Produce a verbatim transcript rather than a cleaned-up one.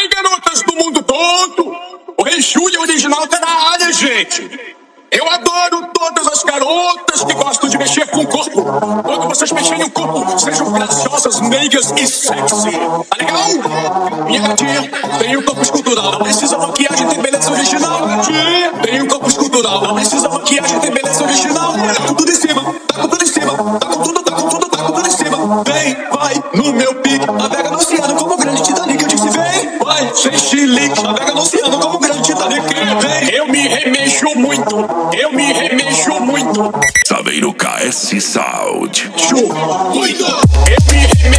Ai, garotas do mundo todo! O Rei Júlio original tá na área, gente! Eu adoro todas as garotas que gostam de mexer com o corpo. Quando vocês mexerem o corpo, sejam graciosas, meigas e sexy. Tá legal? Minha gatinha tem um corpo escultural. Não precisa maquiagem, tem beleza original. Gatinha tem um corpo escultural. Não precisa maquiagem, tem beleza original. Tá com tudo em cima, tá com tudo em cima. Tá com tudo, tá com tudo, tá com tudo em cima. Vem, vai, no meu pique. Navega no oceano como o grande Titanic. Eu disse vem, vai, sem chilique. Navega no oceano como o grande Titanic. Vem, eu me remexo muito. Eu me remexo muito. Saveiro K S Sound. Show, muito. Eu me remexo.